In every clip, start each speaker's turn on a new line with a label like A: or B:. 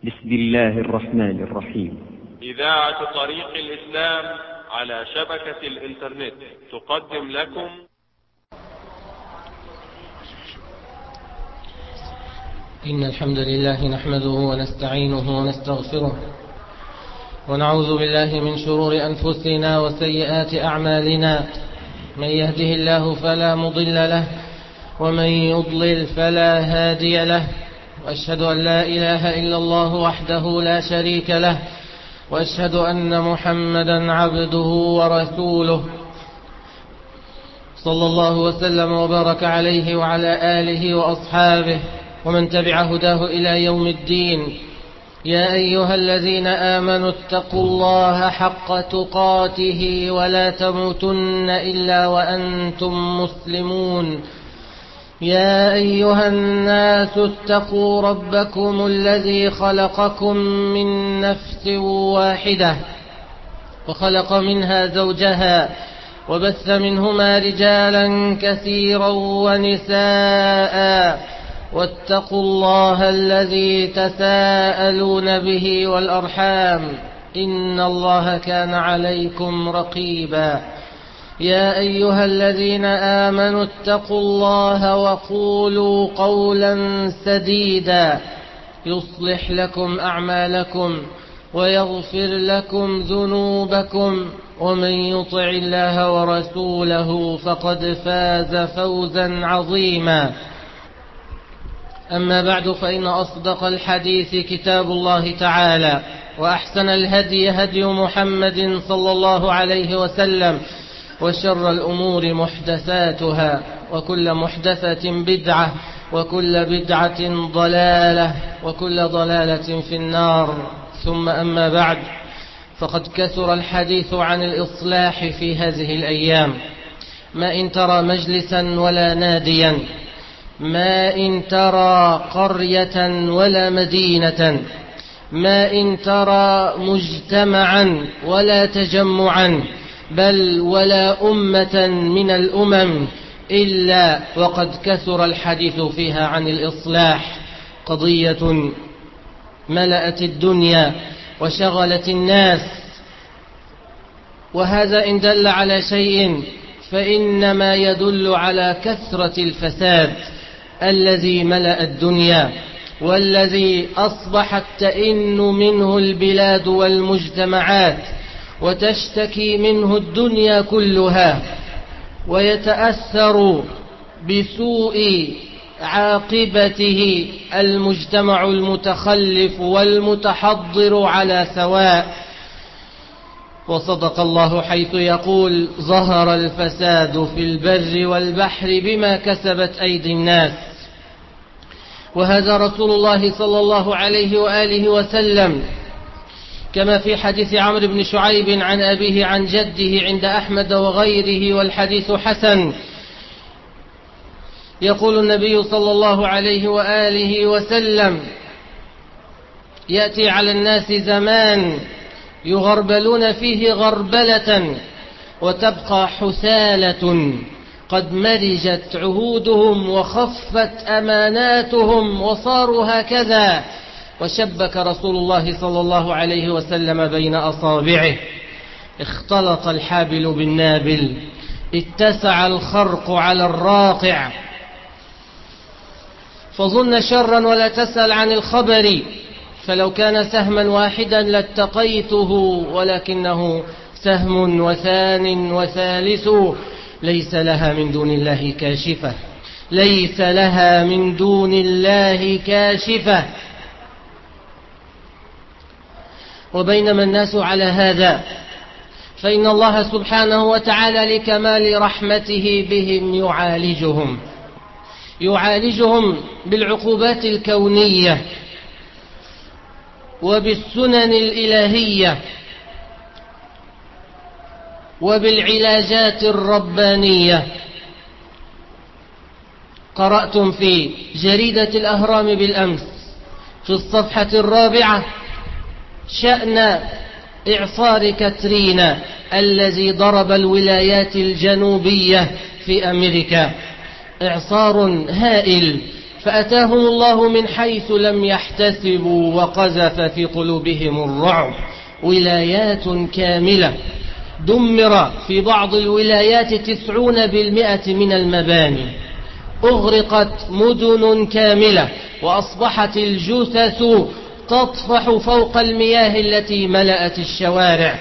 A: بسم الله الرحمن الرحيم.
B: إذاعة طريق الإسلام على شبكة الإنترنت تقدم لكم
C: إن الحمد لله نحمده ونستعينه ونستغفره ونعوذ بالله من شرور أنفسنا وسيئات أعمالنا. من يهده الله فلا مضل له ومن يضلل فلا هادي له، وأشهد أن لا إله إلا الله وحده لا شريك له، وأشهد أن محمدا عبده ورسوله صلى الله وسلم وبارك عليه وعلى آله وأصحابه ومن تبع هداه إلى يوم الدين. يا أيها الذين آمنوا اتقوا الله حق تقاته ولا تموتن إلا وأنتم مسلمون. يا أيها الناس اتقوا ربكم الذي خلقكم من نفس واحدة وخلق منها زوجها وبث منهما رجالا كثيرا ونساء، واتقوا الله الذي تساءلون به والأرحام إن الله كان عليكم رقيبا. يا أيها الذين آمنوا اتقوا الله وقولوا قولا سديدا يصلح لكم أعمالكم ويغفر لكم ذنوبكم، ومن يطع الله ورسوله فقد فاز فوزا عظيما. أما بعد، فإن أصدق الحديث كتاب الله تعالى، وأحسن الهدي هدي محمد صلى الله عليه وسلم، وشر الأمور محدثاتها، وكل محدثة بدعة، وكل بدعة ضلالة، وكل ضلالة في النار. ثم أما بعد، فقد كثر الحديث عن الإصلاح في هذه الأيام. ما إن ترى مجلسا ولا ناديا، ما إن ترى قرية ولا مدينة، ما إن ترى مجتمعا ولا تجمعا، بل ولا أمة من الأمم إلا وقد كثر الحديث فيها عن الإصلاح. قضية ملأت الدنيا وشغلت الناس، وهذا إن دل على شيء فإنما يدل على كثرة الفساد الذي ملأ الدنيا، والذي أصبحت تئن منه البلاد والمجتمعات، وتشتكي منه الدنيا كلها، ويتأثر بسوء عاقبته المجتمع المتخلف والمتحضر على سواء. وصدق الله حيث يقول: ظهر الفساد في البر والبحر بما كسبت أيدي الناس. وهذا رسول الله صلى الله عليه وآله وسلم، كما في حديث عمرو بن شعيب عن أبيه عن جده عند أحمد وغيره، والحديث حسن. يقول النبي صلى الله عليه وآله وسلم: يأتي على الناس زمان يغربلون فيه غربلة، وتبقى حثالة قد مرجت عهودهم وخفت أماناتهم وصاروا هكذا. وشبك رسول الله صلى الله عليه وسلم بين أصابعه: اختلط الحابل بالنابل، اتسع الخرق على الراقع، فظن شرا ولا تسأل عن الخبر، فلو كان سهما واحدا لاتقيته، ولكنه سهم وثان وثالث، ليس لها من دون الله كاشفة، ليس لها من دون الله كاشفة. وبينما الناس على هذا، فإن الله سبحانه وتعالى لكمال رحمته بهم يعالجهم بالعقوبات الكونية وبالسنن الإلهية وبالعلاجات الربانية. قرأتم في جريدة الأهرام بالأمس في الصفحة 4 شأن إعصار كاترينا الذي ضرب الولايات الجنوبية في أمريكا. إعصار هائل فأتاهم الله من حيث لم يحتسبوا وقذف في قلوبهم الرعب. ولايات كاملة دمر في بعض الولايات 90% من المباني، أغرقت مدن كاملة، وأصبحت الجثث تطفح فوق المياه التي ملأت الشوارع.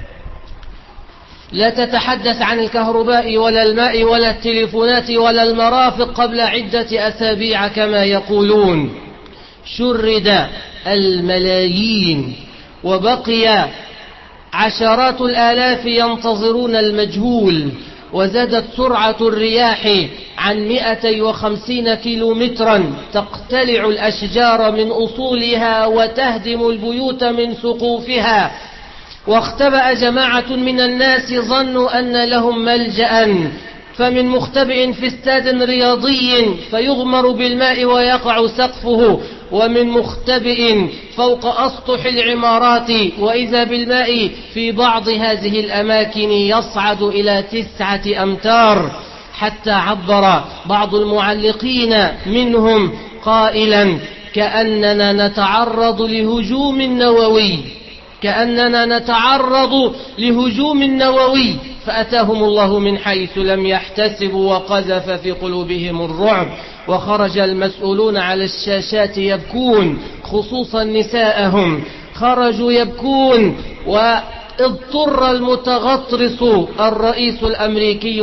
C: لا تتحدث عن الكهرباء ولا الماء ولا التليفونات ولا المرافق قبل عدة أسابيع كما يقولون. شرد الملايين وبقي عشرات الآلاف ينتظرون المجهول، وزادت سرعة الرياح عن 250 كيلومترا، تقتلع الأشجار من أصولها وتهدم البيوت من سقوفها. واختبأ جماعة من الناس ظنوا أن لهم ملجأ، فمن مختبئ في استاد رياضي فيغمر بالماء ويقع سقفه، ومن مختبئ فوق أسطح العمارات وإذا بالماء في بعض هذه الأماكن يصعد إلى 9 أمتار، حتى عبر بعض المعلقين منهم قائلا: كأننا نتعرض لهجوم نووي، كأننا نتعرض لهجوم نووي. فأتاهم الله من حيث لم يحتسبوا وقذف في قلوبهم الرعب. وخرج المسؤولون على الشاشات يبكون، خصوصا نساءهم خرجوا يبكون. واضطر المتغطرس الرئيس الأمريكي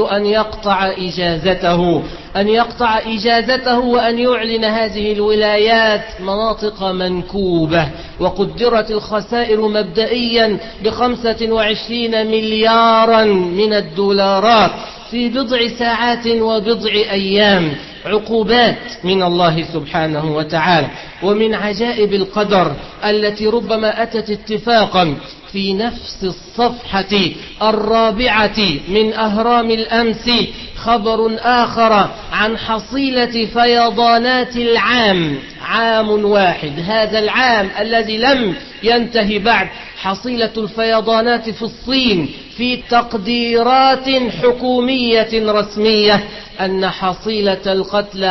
C: أن يقطع إجازته وأن يعلن هذه الولايات مناطق منكوبة. وقدرت الخسائر مبدئيا ب25 مليارا من الدولارات في بضع ساعات وبضع أيام. عقوبات من الله سبحانه وتعالى. ومن عجائب القدر التي ربما أتت اتفاقا في نفس الصفحة 4 من أهرام الأمس خبر آخر عن حصيلة فيضانات عام واحد، هذا العام الذي لم ينتهي بعد، حصيلة الفيضانات في الصين في تقديرات حكومية رسمية أن حصيلة القتلى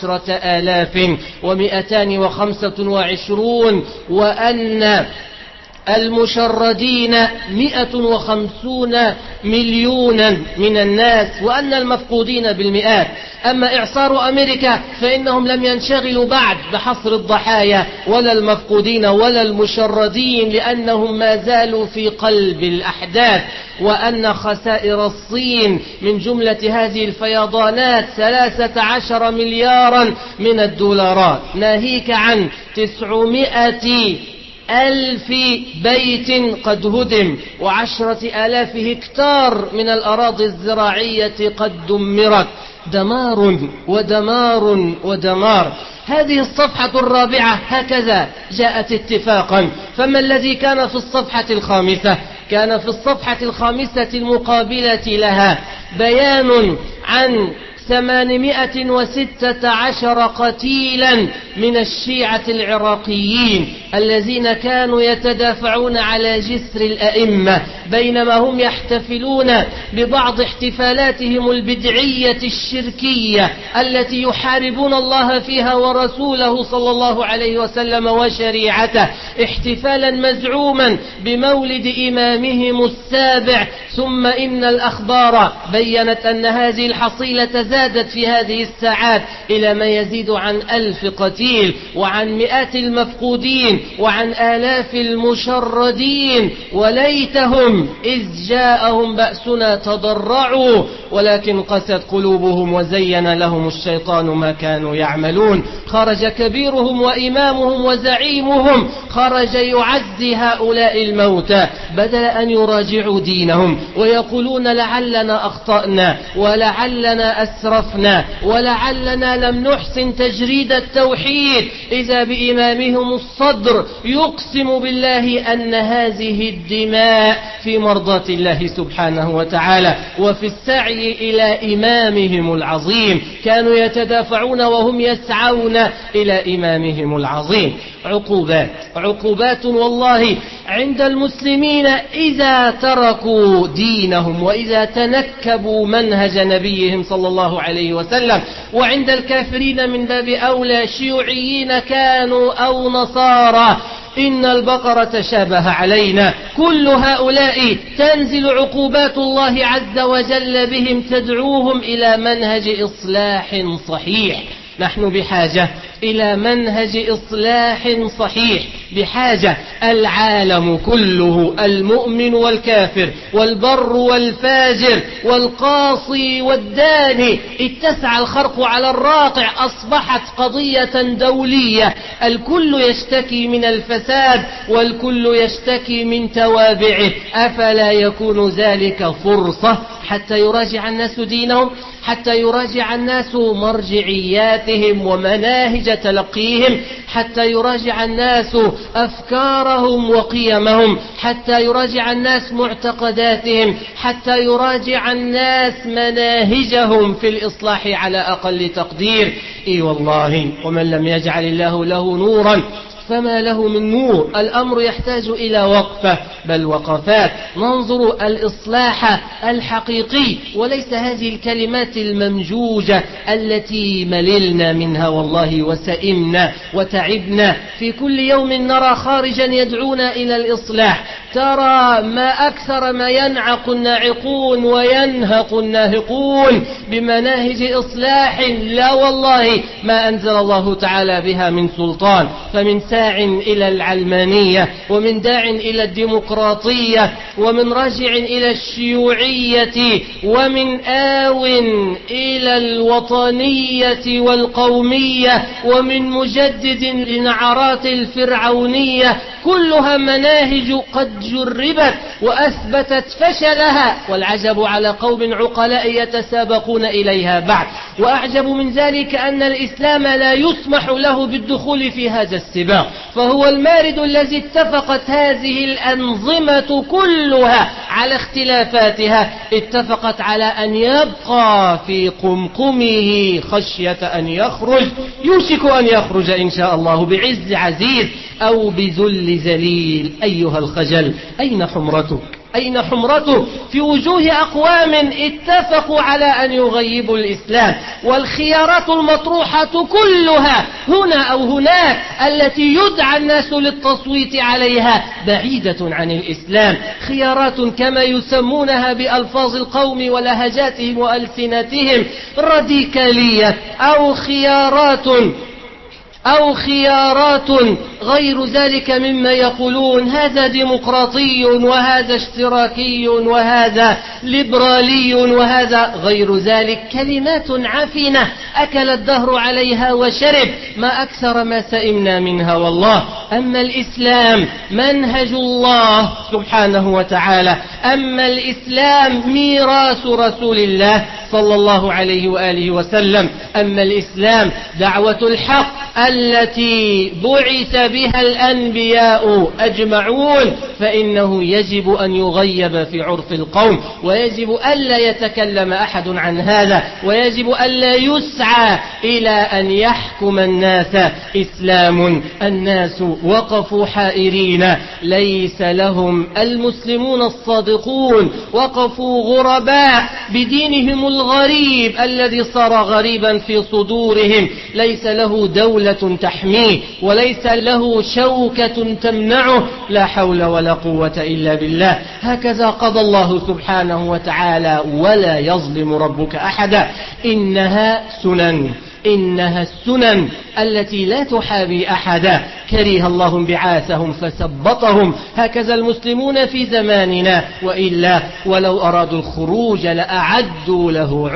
C: 10,225، وأن المشردين 150 مليونا من الناس، وأن المفقودين بالمئات. أما إعصار أمريكا فإنهم لم ينشغلوا بعد بحصر الضحايا ولا المفقودين ولا المشردين، لأنهم ما زالوا في قلب الأحداث. وأن خسائر الصين من جملة هذه الفيضانات 13 مليارا من الدولارات، ناهيك عن 900,000 بيت قد هدم، و10,000 هكتار من الأراضي الزراعية قد دمرت. دمار ودمار ودمار. هذه الصفحة 4 هكذا جاءت اتفاقا. فما الذي كان في الصفحة 5؟ كان في الصفحة 5 المقابلة لها بيان عن 816 قتيلا من الشيعة العراقيين الذين كانوا يتدافعون على جسر الأئمة، بينما هم يحتفلون ببعض احتفالاتهم البدعية الشركية التي يحاربون الله فيها ورسوله صلى الله عليه وسلم وشريعته، احتفالا مزعوما بمولد إمامهم السابع. ثم إن الأخبار بيّنت أن هذه الحصيلة زادت في هذه الساعات إلى ما يزيد عن 1000 قتيل، وعن مئات المفقودين، وعن آلاف المشردين. وليتهم إذ جاءهم بأسنا تضرعوا ولكن قست قلوبهم وزين لهم الشيطان ما كانوا يعملون. خرج كبيرهم وإمامهم وزعيمهم، خرج يعزي هؤلاء الموتى بدل أن يراجعوا دينهم ويقولون لعلنا أخطأنا ولعلنا أسرفنا ولعلنا لم نحسن تجريد التوحيد، إذا بإمامهم الصدر يقسم بالله أن هذه الدماء في مرضاة الله سبحانه وتعالى وفي السعي إلى إمامهم العظيم. كانوا يتدافعون وهم يسعون إلى إمامهم العظيم. عقوبات والله عند المسلمين إذا تركوا دينهم وإذا تنكبوا منهج نبيهم صلى الله عليه وسلم، وعند الكافرين من باب أولى، شيوعيين كانوا أو نصارى. إن البقرة تشابه علينا. كل هؤلاء تنزل عقوبات الله عز وجل بهم تدعوهم إلى منهج إصلاح صحيح. نحن بحاجة إلى منهج إصلاح صحيح، بحاجة العالم كله، المؤمن والكافر والبر والفاجر والقاصي والداني، اتسع الخرق على الراقع، أصبحت قضية دولية. الكل يشتكي من الفساد والكل يشتكي من توابعه. أفلا يكون ذلك فرصة حتى يراجع الناس دينهم، حتى يراجع الناس مرجعياتهم ومناهج تلقيهم، حتى يراجع الناس أفكارهم وقيمهم، حتى يراجع الناس معتقداتهم، حتى يراجع الناس مناهجهم في الإصلاح على أقل تقدير. إي والله، ومن لم يجعل الله له نورا فما له من نور. الأمر يحتاج إلى وقفة، بل وقفات، ننظر الإصلاح الحقيقي، وليس هذه الكلمات الممجوجة التي مللنا منها والله وسئمنا وتعبنا. في كل يوم نرى خارجا يدعونا إلى الإصلاح. ترى ما أكثر ما ينعق الناعقون وينهق الناهقون بمناهج إصلاح لا والله ما أنزل الله تعالى بها من سلطان. فمن ساع إلى العلمانية، ومن داع إلى الديمقراطية، ومن راجع إلى الشيوعية، ومن آو إلى الوطنية والقومية، ومن مجدد لنعرات الفرعونية. كلها مناهج قد جربت وأثبتت فشلها، والعجب على قوم عقلاء يتسابقون إليها بعد. وأعجب من ذلك أن الإسلام لا يسمح له بالدخول في هذا السباق، فهو المارد الذي اتفقت هذه الأنظمة كلها على اختلافاتها، اتفقت على أن يبقى في قمقمه خشية أن يخرج، يوشك أن يخرج إن شاء الله بعز عزيز أو بذل ذليل. أيها الخجل، أين حمرتك؟ أين حمرته في وجوه أقوام اتفقوا على أن يغيبوا الإسلام؟ والخيارات المطروحة كلها هنا أو هناك التي يدعى الناس للتصويت عليها بعيدة عن الإسلام. خيارات كما يسمونها بألفاظ القوم ولهجاتهم وألسنتهم راديكالية، أو خيارات غير ذلك مما يقولون هذا ديمقراطي وهذا اشتراكي وهذا ليبرالي وهذا غير ذلك. كلمات عفنة أكل الدهر عليها وشرب، ما أكثر ما سئمنا منها والله. أما الإسلام منهج الله سبحانه وتعالى، أما الإسلام ميراث رسول الله صلى الله عليه وآله وسلم، أما الإسلام دعوة الحق التي بعث بها الأنبياء أجمعون، فإنه يجب أن يغيب في عرف القوم، ويجب ألا يتكلم أحد عن هذا، ويجب ألا يسعى إلى أن يحكم الناس إسلام. الناس وقفوا حائرين، ليس لهم المسلمون الصادقون وقفوا غرباء بدينهم الغريب الذي صار غريبا في صدورهم، ليس له دولة تحميه وليس له شوكة تمنعه. لا حول ولا قوة إلا بالله. هكذا قضى الله سبحانه وتعالى، ولا يظلم ربك أحدا. إنها السنن التي لا تحابي أحدا. كره الله انبعاثهم فثبطهم. هكذا المسلمون في زماننا، وإلا ولو أرادوا الخروج لأعدوا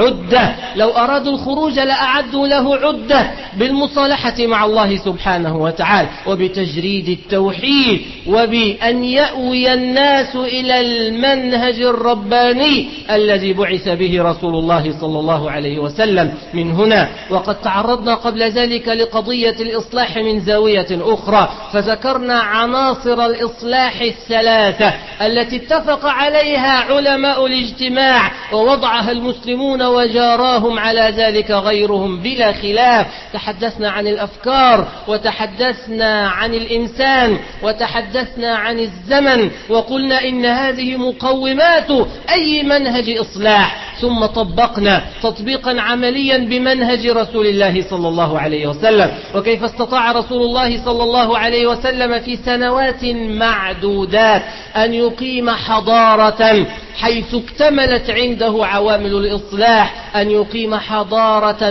C: له عدة بالمصالحة مع الله سبحانه وتعالى، وبتجريد التوحيد، وبأن يأوي الناس إلى المنهج الرباني الذي بعث به رسول الله صلى الله عليه وسلم. من هنا وقد تعرضنا قبل ذلك لقضية الإصلاح من زاوية أخرى، أخرى، فذكرنا عناصر الإصلاح الثلاثة التي اتفق عليها علماء الاجتماع ووضعها المسلمون وجاراهم على ذلك غيرهم بلا خلاف. تحدثنا عن الأفكار، وتحدثنا عن الإنسان، وتحدثنا عن الزمن، وقلنا إن هذه مقومات أي منهج إصلاح. ثم طبقنا تطبيقا عمليا بمنهج رسول الله صلى الله عليه وسلم، وكيف استطاع رسول الله صلى الله عليه وسلم في سنوات معدودات أن يقيم حضارة حيث اكتملت عنده عوامل الإصلاح، أن يقيم حضارة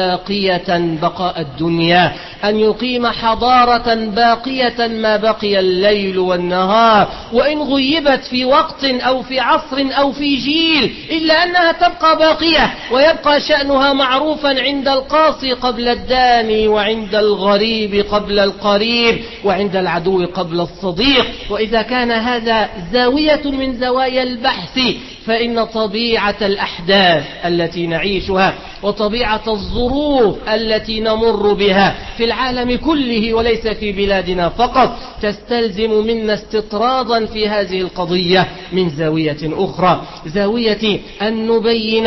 C: باقية بقاء الدنيا، أن يقيم حضارة باقية ما بقي الليل والنهار، وإن غيبت في وقت أو في عصر أو في جيل إلا أنها تبقى باقية، ويبقى شأنها معروفا عند القاصي قبل الداني، وعند الغريب قبل القريب، وعند العدو قبل الصديق. وإذا كان هذا زاوية من زوايا البحث، فإن طبيعة الأحداث التي نعيشها وطبيعة الظروف التي نمر بها في العالم كله وليس في بلادنا فقط تستلزم منا استطرادا في هذه القضية من زاوية أخرى، زاوية أن نبين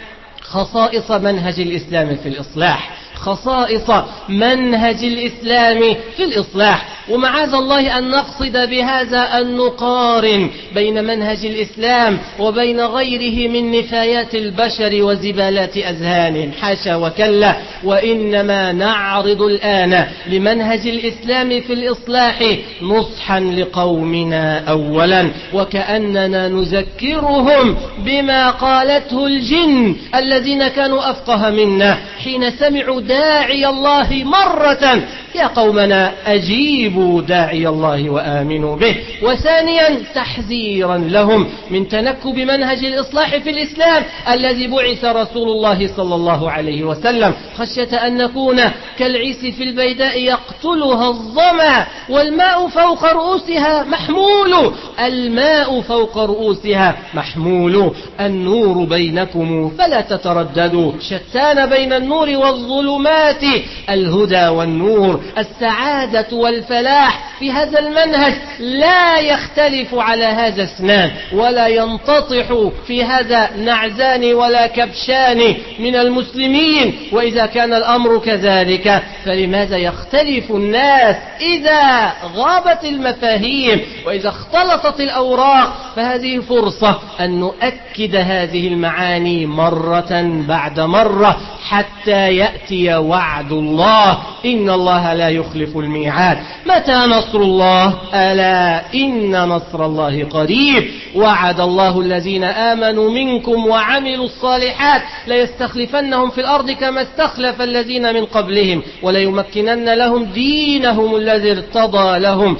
C: خصائص منهج الإسلام في الإصلاح، خصائص منهج الإسلام في الإصلاح. ومعاذ الله أن نقصد بهذا أن نقارن بين منهج الإسلام وبين غيره من نفايات البشر وزبالات أذهان، حاشا وكلا، وإنما نعرض الآن لمنهج الإسلام في الإصلاح نصحا لقومنا أولا، وكأننا نذكرهم بما قالته الجن الذين كانوا أفقه منا حين سمعوا داعي الله مرة: يا قومنا أجيبوا داعي الله وآمنوا به. وثانيا تحذيرا لهم من تنكب منهج الإصلاح في الإسلام الذي بعث رسول الله صلى الله عليه وسلم، خشية أن نكون كالعيس في البيداء يقتلها الظما والماء فوق رؤوسها محمول، الماء فوق رؤوسها محمول، النور بينكم فلا تترددوا، شتان بين النور والظلمات الهدى والنور. السعادة والفلاح في هذا المنهج لا يختلف على هذا اثنان، ولا ينتطح في هذا نعزان ولا كبشان من المسلمين. وإذا كان الأمر كذلك فلماذا يختلف الناس إذا غابت المفاهيم وإذا اختلطت الأوراق؟ فهذه فرصة أن نؤكد هذه المعاني مرة بعد مرة حتى يأتي وعد الله، إن الله لا يخلف الميعاد. متى نصر الله؟ ألا إن نصر الله قريب. وعد الله الذين آمنوا منكم وعملوا الصالحات ليستخلفنهم في الأرض كما استخلف الذين من قبلهم وليمكنن لهم دينهم الذي ارتضى لهم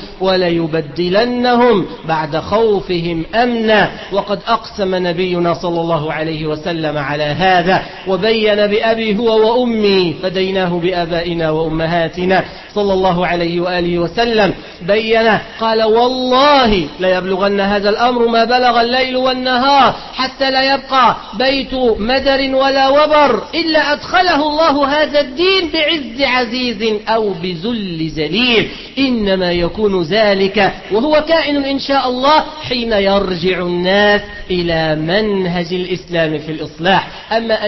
C: وليبدلنهم بعد خوفهم أمنا. وقد أقسم نبينا صلى الله عليه وسلم على هذا وبين بأبي هو وأمي فديناه بآبائنا وأمهاتنا صلى الله عليه وآله وسلم، بين قال: والله ليبلغن هذا الأمر ما بلغ الليل والنهار حتى لا يبقى بيت مدر ولا وبر إلا أدخله الله هذا الدين بعز عزيز أو بذل ذليل. إنما يكون ذلك وهو كائن إن شاء الله حين يرجع الناس إلى منهج الإسلام في الإصلاح. أما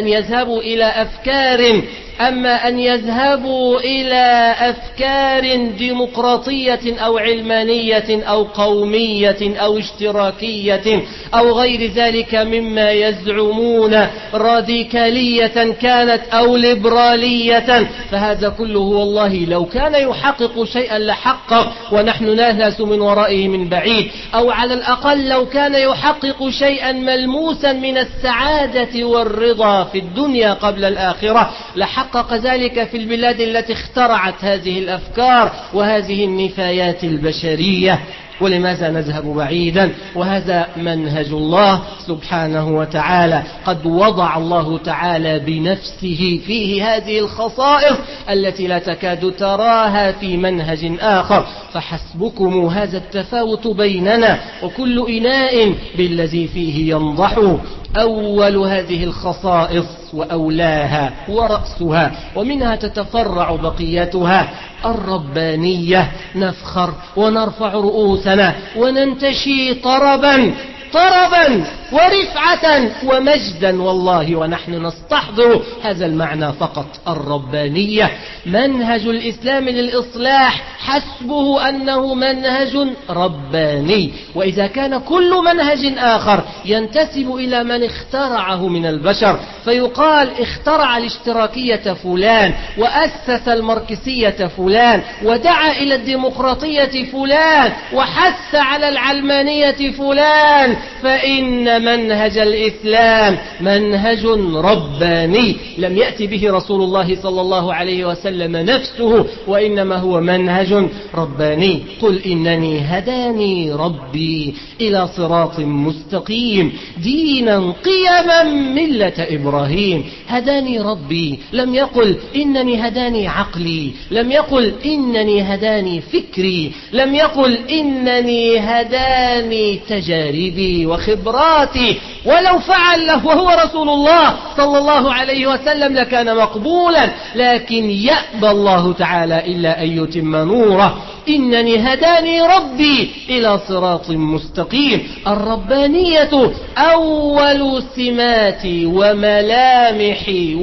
C: أن يذهبوا إلى أفكار ديمقراطية أو علمانية أو قومية أو اشتراكية أو غير ذلك مما يزعمون راديكالية كانت أو ليبرالية، فهذا كله والله لو كان يحقق شيئا لحقق ونحن نهلس من ورائه من بعيد، أو على الأقل لو كان يحقق شيئا ملموسا من السعادة والرضا في الدنيا قبل الآخرة لحقق ذلك في البلاد التي اخترعت هذه الأفكار وهذه النفايات البشرية. ولماذا نذهب بعيدا؟ وهذا منهج الله سبحانه وتعالى، قد وضع الله تعالى بنفسه فيه هذه الخصائص التي لا تكاد تراها في منهج آخر. فحسبكم هذا التفاوت بيننا وكل إناء بالذي فيه ينضح. أول هذه الخصائص وأولاها ورأسها، ومنها تتفرع بقيتها. الربانية نفخر ونرفع رؤوسنا وننتشي طربا ورفعة ومجدا والله، ونحن نستحضر هذا المعنى فقط. الربانية منهج الإسلام للإصلاح، حسبه أنه منهج رباني. وإذا كان كل منهج آخر ينتسب إلى من اخترعه من البشر، فيقال اخترع الاشتراكية فلان، وأسس الماركسية فلان، ودعا إلى الديمقراطية فلان، وحث على العلمانية فلان، فإن منهج الإسلام منهج رباني لم يأتي به رسول الله صلى الله عليه وسلم نفسه، وإنما هو منهج رباني. قل إنني هداني ربي إلى صراط مستقيم دينا قيما ملة إبراهيم. هداني ربي، لم يقل إنني هداني عقلي، لم يقل إنني هداني فكري، لم يقل إنني هداني تجاربي وخبراتي. ولو فعل وهو رسول الله صلى الله عليه وسلم لكان مقبولا، لكن يأبى الله تعالى إلا أن يتم نوره. إنني هداني ربي إلى صراط مستقيم. الربانية أول سمات وملامح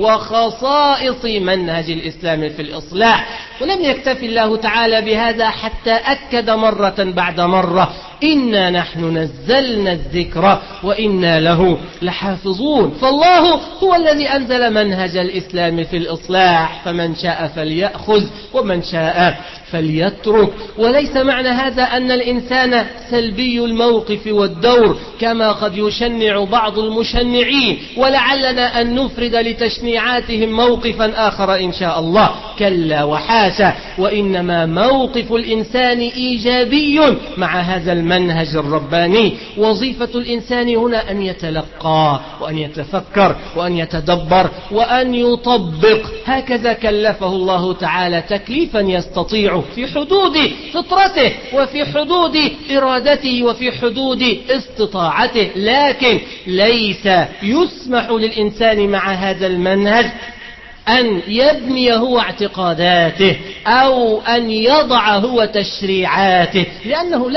C: وخصائص منهج الإسلام في الإصلاح. ولم يكتفي الله تعالى بهذا، حتى أكد مرة بعد مرة: إنا نحن نزلنا الذكر وإنا له لحافظون. فالله هو الذي أنزل منهج الإسلام في الإصلاح، فمن شاء فليأخذ ومن شاء فليترك. وليس معنى هذا أن الإنسان سلبي الموقف والدور كما قد يشنع بعض المشنعين، ولعلنا أن نفرد لتشنيعاتهم موقفا آخر إن شاء الله. كلا وحاشا، وإنما موقف الإنسان إيجابي مع هذا المنهج الرباني. وظيفة الإنسان هنا أن يتلقى وأن يتفكر وأن يتدبر وأن يطبق. هكذا كلفه الله تعالى تكليفا يستطيع في حدود فطرته وفي حدود إرادته وفي حدود استطاعته. لكن ليس يسمح للإنسان مع هذا المنهج أن يبني هو اعتقاداته أو أن يضع هو تشريعاته، لأنه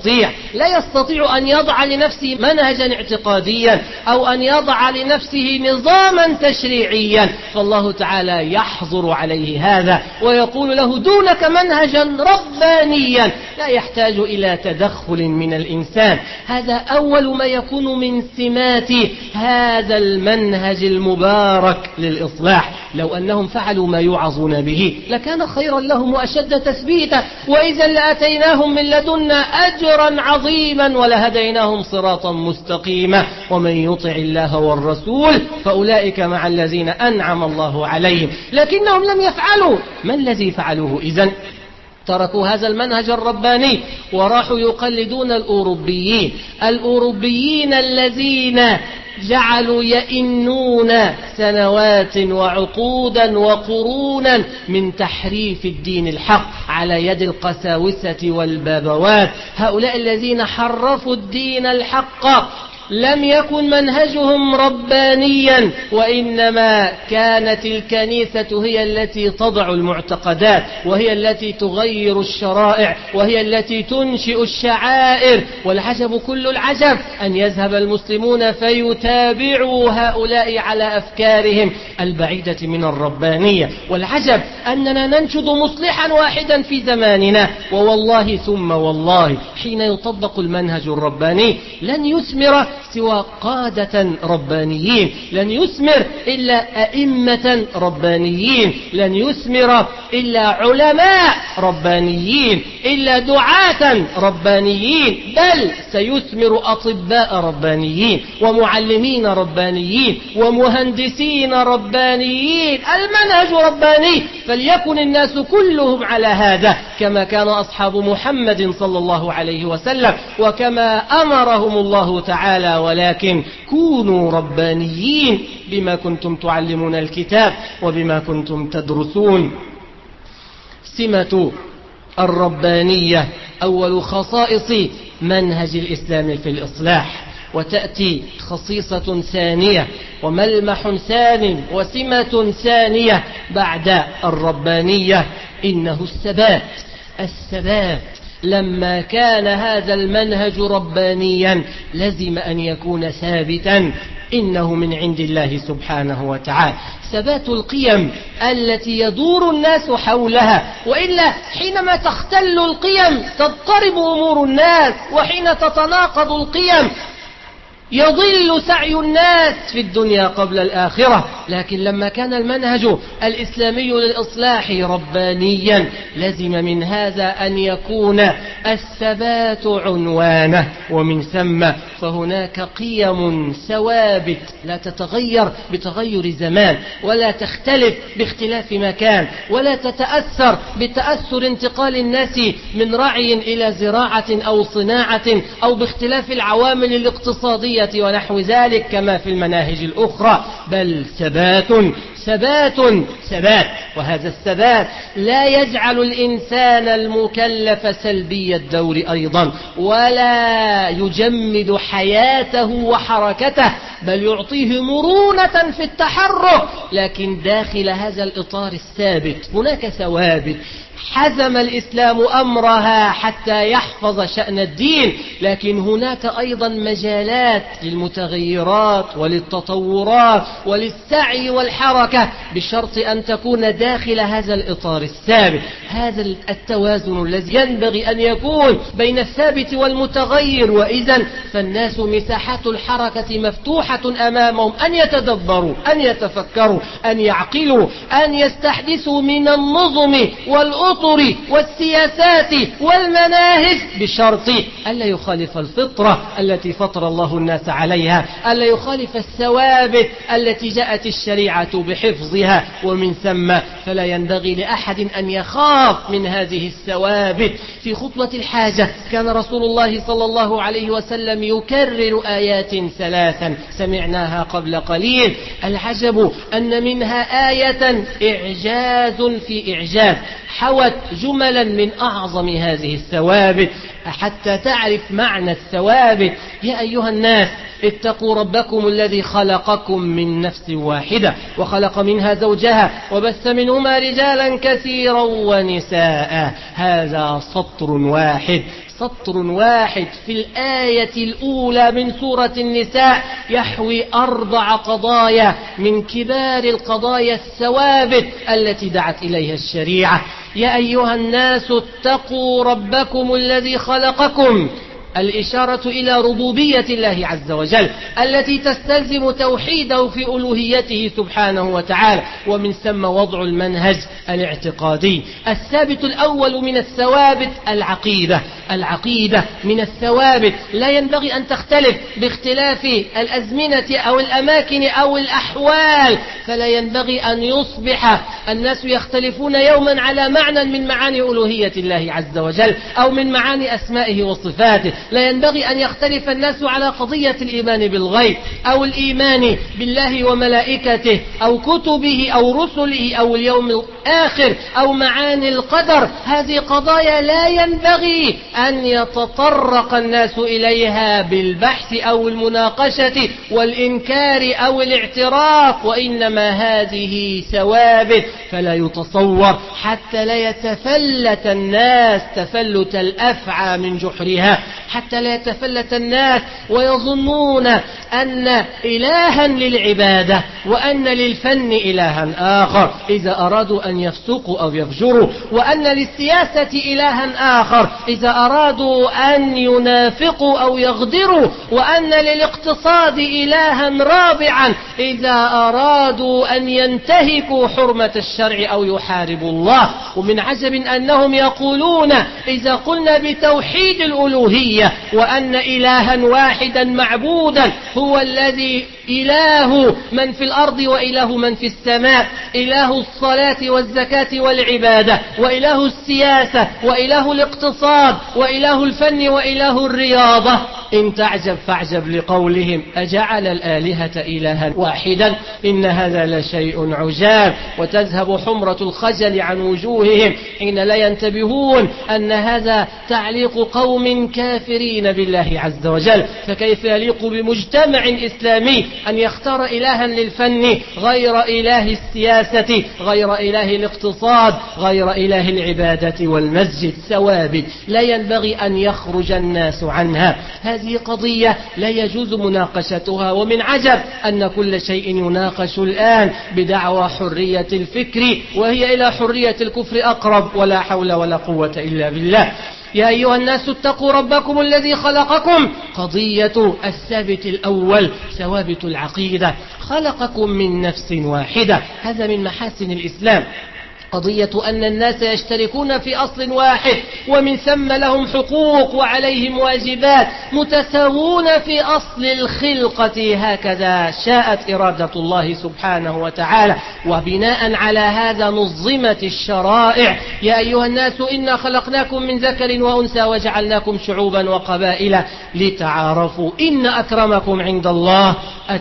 C: لا يستطيع أن يضع لنفسه منهجا اعتقاديا أو أن يضع لنفسه نظاما تشريعيا. فالله تعالى يحظر عليه هذا ويقول له: دونك منهجا ربانيا لا يحتاج إلى تدخل من الإنسان. هذا أول ما يكون من سمات هذا المنهج المبارك للإصلاح. لو أنهم فعلوا ما يوعظون به لكان خيرا لهم وأشد تثبيتا، وإذا لآتيناهم من لدنا أجرا عظيما ولهديناهم صراطا مستقيما. ومن يطع الله والرسول فأولئك مع الذين أنعم الله عليهم. لكنهم لم يفعلوا. ما الذي فعلوه إذن؟ تركوا هذا المنهج الرباني وراحوا يقلدون الأوروبيين الذين جعلوا يئنون سنوات وعقودا وقرونا من تحريف الدين الحق على يد القساوسة والبابوات. هؤلاء الذين حرفوا الدين الحق لم يكن منهجهم ربانيا، وإنما كانت الكنيسة هي التي تضع المعتقدات، وهي التي تغير الشرائع، وهي التي تنشئ الشعائر. والعجب كل العجب أن يذهب المسلمون فيتابعوا هؤلاء على أفكارهم البعيدة من الربانية. والعجب أننا ننشد مصلحا واحدا في زماننا، ووالله ثم والله حين يطبق المنهج الرباني لن يثمر سوى قادة ربانيين، لن يثمر إلا أئمة ربانيين، لن يثمر إلا علماء ربانيين، إلا دعاة ربانيين، بل سيثمر أطباء ربانيين ومعلمين ربانيين ومهندسين ربانيين. المنهج رباني، فليكن الناس كلهم على هذا كما كان أصحاب محمد صلى الله عليه وسلم وكما أمرهم الله تعالى. ولكن كونوا ربانيين بما كنتم تعلمون الكتاب وبما كنتم تدرسون. سمة الربانية أول خصائص منهج الإسلام في الإصلاح. وتأتي خصيصة ثانية وملمح ثان وسمة ثانية بعد الربانية، إنه الثبات. لما كان هذا المنهج ربانيا لزم أن يكون ثابتا، إنه من عند الله سبحانه وتعالى. ثبات القيم التي يدور الناس حولها، وإلا حينما تختل القيم تضطرب أمور الناس، وحين تتناقض القيم يضل سعي الناس في الدنيا قبل الآخرة. لكن لما كان المنهج الإسلامي للإصلاح ربانيا لزم من هذا أن يكون الثبات عنوانه، ومن ثم فهناك قيم ثوابت لا تتغير بتغير زمان، ولا تختلف باختلاف مكان، ولا تتأثر بتأثر انتقال الناس من رعي إلى زراعة أو صناعة، أو باختلاف العوامل الاقتصادية ونحو ذلك كما في المناهج الأخرى، بل ثبات. وهذا الثبات لا يجعل الإنسان المكلف سلبي الدور أيضا، ولا يجمد حياته وحركته، بل يعطيه مرونة في التحرك. لكن داخل هذا الإطار الثابت هناك ثوابت حزم الإسلام أمرها حتى يحفظ شأن الدين، لكن هناك أيضا مجالات للمتغيرات وللتطورات وللسعي والحركة، بشرط أن تكون داخل هذا الإطار الثابت. هذا التوازن الذي ينبغي أن يكون بين الثابت والمتغير، وإذن فالناس مساحات الحركة مفتوحة أمامهم أن يتدبروا، أن يتفكروا، أن يعقلوا، أن يستحدثوا من النظم والأطر والسياسات والمناهج، بشرط ألا يخالف الفطرة التي فطر الله الناس عليها، ألا يخالف الثوابت التي جاءت الشريعة بحفظها. ومن ثم فلا ينبغي لأحد أن يخاف من هذه الثوابت. في خطبة الحاجة كان رسول الله صلى الله عليه وسلم يكرر آيات 3 سمعناها قبل قليل. العجب أن منها آية إعجاز في إعجاز، حوت جملا من أعظم هذه الثوابت حتى تعرف معنى الثوابت. يا أيها الناس اتقوا ربكم الذي خلقكم من نفس واحدة وخلق منها زوجها وبث منهما رجالا كثيرا ونساء. هذا سطر واحد في الآية الأولى من سورة النساء يحوي 4 قضايا من كبار القضايا الثوابت التي دعت إليها الشريعة. يا أيها الناس اتقوا ربكم الذي خلقكم، الإشارة إلى ربوبية الله عز وجل التي تستلزم توحيده في ألوهيته سبحانه وتعالى، ومن ثم وضع المنهج الاعتقادي. الثابت الأول من الثوابت العقيدة من الثوابت لا ينبغي أن تختلف باختلاف الأزمنة أو الأماكن أو الأحوال، فلا ينبغي أن يصبح الناس يختلفون يوما على معنى من معاني ألوهية الله عز وجل أو من معاني أسمائه وصفاته. لا ينبغي أن يختلف الناس على قضية الإيمان بالغيب أو الإيمان بالله وملائكته أو كتبه أو رسله أو اليوم الآخر أو معاني القدر. هذه قضايا لا ينبغي أن يتطرق الناس إليها بالبحث أو المناقشة والإنكار أو الاعتراف، وإنما هذه ثوابت فلا يتصور حتى لا يتفلت الناس تفلت الأفعى من جحرها، حتى لا يتفلت الناس ويظنون أن إلها للعبادة وأن للفن إلها آخر إذا أرادوا أن يفسقوا أو يفجروا، وأن للسياسة إلها آخر إذا أرادوا أن ينافقوا أو يغدروا، وأن للاقتصاد إلها رابعا إذا أرادوا أن ينتهكوا حرمة الشرع أو يحاربوا الله. ومن عجب أنهم يقولون إذا قلنا بتوحيد الألوهية وأن إلها واحدا معبودا هو الذي إله من في الأرض وإله من في السماء، إله الصلاة والزكاة والعبادة، وإله السياسة، وإله الاقتصاد، وإله الفن، وإله الرياضة. إن تعجب فاعجب لقولهم أجعل الآلهة إلها واحدا إن هذا لشيء عجاب. وتذهب حمرة الخجل عن وجوههم حين لا ينتبهون أن هذا تعليق قوم كافرين بالله عز وجل. فكيف يليق بمجتمع إسلامي أن يختار إلها للفن غير إله السياسة، غير إله الاقتصاد، غير إله العبادة والمسجد؟ ثوابت لا ينبغي أن يخرج الناس عنها. هذه قضية لا يجوز مناقشتها. ومن عجب أن كل شيء يناقش الآن بدعوى حرية الفكر، وهي إلى حرية الكفر أقرب. ولا حول ولا قوة إلا بالله. يا أيها الناس اتقوا ربكم الذي خلقكم. قضية الثابت الأول ثوابت العقيدة. خلقكم من نفس واحدة، هذا من محاسن الإسلام. قضية أن الناس يشتركون في أصل واحد، ومن ثم لهم حقوق وعليهم واجبات، متساوون في أصل الخلقة. هكذا شاءت إرادة الله سبحانه وتعالى، وبناء على هذا نظمت الشرائع. يا أيها الناس إنا خلقناكم من ذكر وأنثى وجعلناكم شعوبا وقبائل لتعارفوا إن أكرمكم عند الله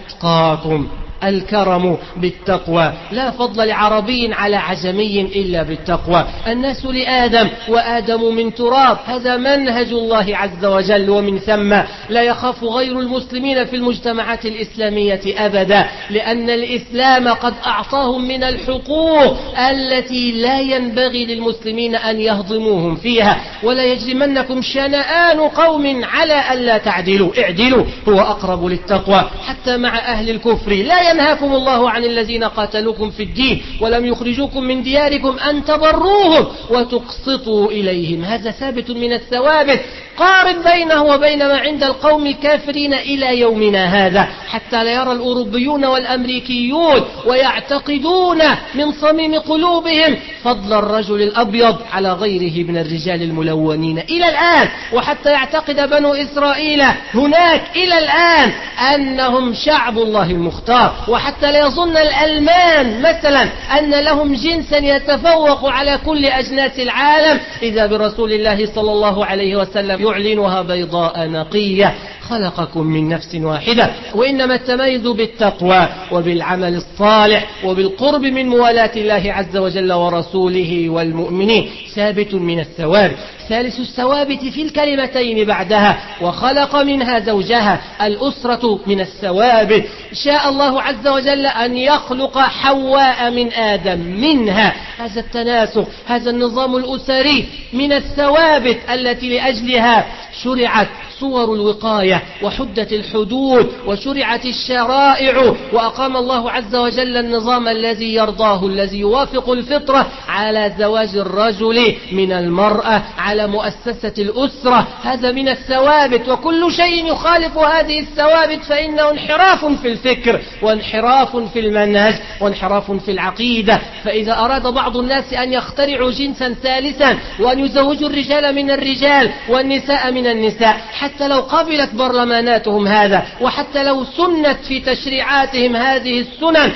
C: أتقاكم. الكرم بالتقوى، لا فضل لعربي على عجمي إلا بالتقوى. الناس لآدم وآدم من تراب، هذا منهج الله عز وجل. ومن ثم لا يخاف غير المسلمين في المجتمعات الإسلامية أبدا، لأن الإسلام قد أعطاهم من الحقوق التي لا ينبغي للمسلمين أن يهضموهم فيها. ولا يجرمنكم شنآن قوم على ألا تعدلوا، اعدلوا هو أقرب للتقوى. حتى مع أهل الكفر لا ينهاكم الله عن الذين قاتلوكم في الدين ولم يخرجوكم من دياركم أن تبروهم وتقسطوا إليهم. هذا ثابت من الثوابت. قارن بينه وبين ما عند القوم الكافرين إلى يومنا هذا، حتى لا يرى الأوروبيون والأمريكيون ويعتقدون من صميم قلوبهم فضل الرجل الأبيض على غيره من الرجال الملونين إلى الآن. وحتى يعتقد بنو إسرائيل هناك إلى الآن أنهم شعب الله المختار. وحتى لا يظن الألمان مثلا أن لهم جنسا يتفوق على كل أجناس العالم، إذا برسول الله صلى الله عليه وسلم يعلنها بيضاء نقية. خلقكم من نفس واحدة، وإنما التميز بالتقوى وبالعمل الصالح وبالقرب من موالاة الله عز وجل ورسوله والمؤمنين. ثابت من الثوابت. ثالث الثوابت في الكلمتين بعدها وخلق منها زوجها. الأسرة من الثوابت. شاء الله عز وجل أن يخلق حواء من آدم منها. هذا التناسق، هذا النظام الأسري من الثوابت التي لأجلها شرعت صور الوقاية وحدة الحدود وشرعت الشرائع. وأقام الله عز وجل النظام الذي يرضاه، الذي يوافق الفطرة، على زواج الرجل من المرأة، على مؤسسة الأسرة. هذا من الثوابت. وكل شيء يخالف هذه الثوابت فإنه انحراف في الفكر وانحراف في المنهج وانحراف في العقيدة. فإذا أراد بعض الناس أن يخترعوا جنسا ثالثا وأن يزوجوا الرجال من الرجال والنساء من النساء، حتى لو قبلت برلماناتهم هذا، وحتى لو سنت في تشريعاتهم هذه السنن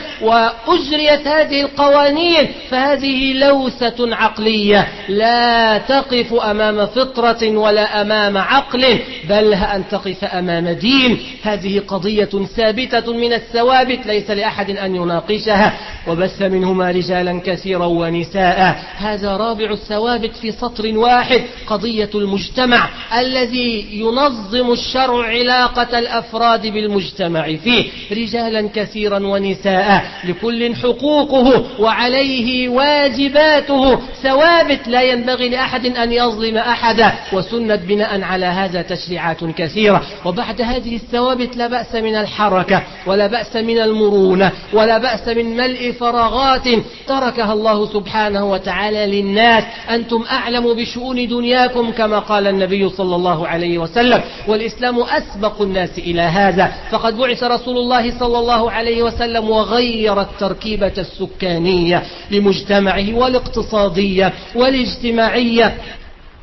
C: وأجريت هذه القوانين، فهذه لوثة عقلية لا تقف أمام فطرة ولا أمام عقل، بل أن تقف أمام دين. هذه قضية ثابتة من الثوابت ليس لأحد أن يناقشها. وبث منهما رجالا كثيرا ونساء. هذا رابع الثوابت في سطر واحد. قضية المجتمع الذي ينظم الشرع علاقة الأفراد بالمجتمع فيه، رجالا كثيرا ونساء، لكل حقوقه وعليه واجباته. ثوابت لا ينبغي لأحد أن يظلم أحدا، وسنت بناء على هذا تشريعات كثيرة. وبعد هذه الثوابت لا بأس من الحركة، ولا بأس من المرونة، ولا بأس من ملء فراغات تركها الله سبحانه وتعالى للناس. أنتم أعلم بشؤون دنياكم كما قال النبي صلى الله عليه وسلم، والإسلام أسبق الناس إلى هذا. فقد بعث رسول الله صلى الله عليه وسلم وغير التركيبة السكانية لمجتمعه والاقتصادية والاجتماعية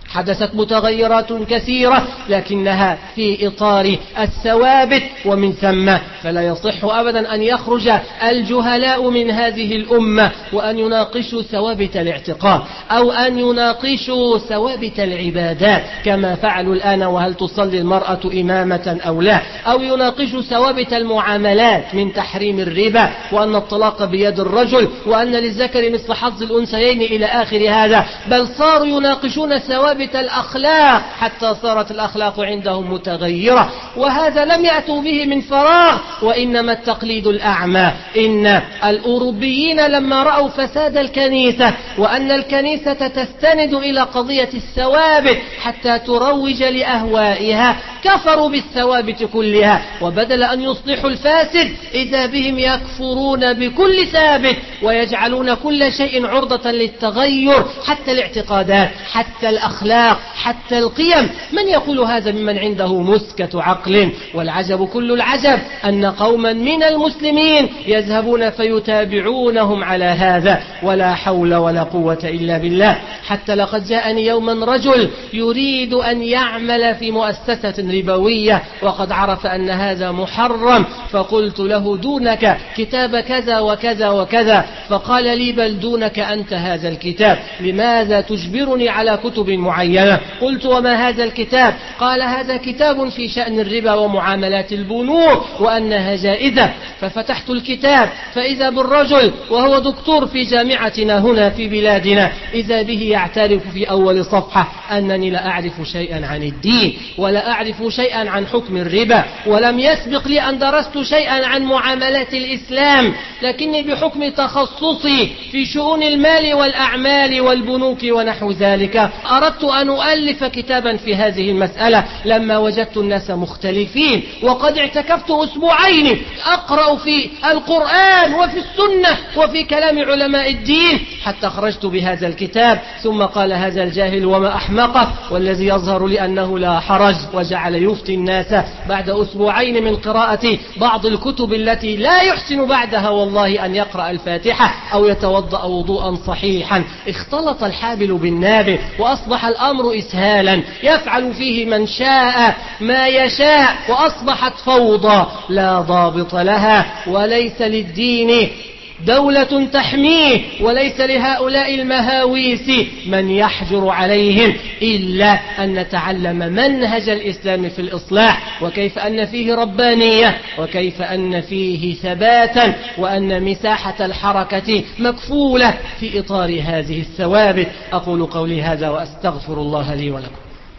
C: حدثت متغيرات كثيرة لكنها في إطار الثوابت، ومن ثم فلا يصح أبدا أن يخرج الجهلاء من هذه الأمة وأن يناقشوا ثوابت الاعتقاد أو أن يناقشوا ثوابت العبادات كما فعلوا الآن، وهل تصلي المرأة إمامة أو لا، أو يناقشوا ثوابت المعاملات من تحريم الربا وأن الطلاق بيد الرجل وأن للذكر مثل حظ الأنثيين إلى آخر هذا، بل صاروا يناقشون ثوابت الأخلاق حتى صارت الأخلاق عندهم متغيرة. وهذا لم يأتوا به من فراغ، وإنما التقليد الأعمى. إن الأوروبيين لما رأوا فساد الكنيسة وأن الكنيسة تستند إلى قضية الثوابت حتى تروج لأهوائها كفروا بالثوابت كلها، وبدل أن يصلحوا الفاسد إذا بهم يكفرون بكل ثابت ويجعلون كل شيء عرضة للتغير، حتى الاعتقادات، حتى الأخلاق، حتى القيم. من يقول هذا ممن عنده مسكة عقل؟ والعجب كل العجب أن قوما من المسلمين يذهبون فيتابعونهم على هذا، ولا حول ولا قوة إلا بالله. حتى لقد جاءني يوما رجل يريد أن يعمل في مؤسسة ربوية وقد عرف أن هذا محرم، فقلت له دونك كتاب كذا وكذا وكذا، فقال لي بل دونك أنت هذا الكتاب، لماذا تجبرني على كتب معينة؟ قلت وما هذا الكتاب؟ قال هذا كتاب في شأن الربا ومعاملات البنوك وأنها جائزة. ففتحت الكتاب فإذا بالرجل وهو دكتور في جامعتنا هنا في بلادنا، إذا به يعترف في أول صفحة أنني لا أعرف شيئا عن الدين ولا أعرف شيئا عن حكم الربا، ولم يسبق لي أن درست شيئا عن معاملات الإسلام، لكني بحكم تخصصي في شؤون المال والأعمال والبنوك ونحو ذلك أردت أن أؤلف كتابا في هذه المسألة، لما وجدت الناس مختلفين وقد اعتكفت أسبوعين أقرأ في القرآن وفي السنة وفي كلام علماء الدين حتى خرجت بهذا الكتاب. ثم قال هذا الجاهل وما أحمقه، والذي يظهر لي أنه لا حرج، وجعل يفتي الناس بعد أسبوعين من قراءة بعض الكتب التي لا يحسن بعدها والله أن يقرأ الفاتحة أو يتوضأ وضوءا صحيحا. اختلط الحابل بالنابل وأصبح الأمر إسهالا يفعل فيه من شاء ما يشاء، وأصبحت فوضى لا ضابط لها، وليس للدين دولة تحميه، وليس لهؤلاء المهاويس من يحجر عليهم إلا أن نتعلم منهج الإسلام في الإصلاح، وكيف أن فيه ربانية، وكيف أن فيه ثباتا، وأن مساحة الحركة مكفولة في إطار هذه الثوابت. أقول قولي هذا وأستغفر الله لي ولكم.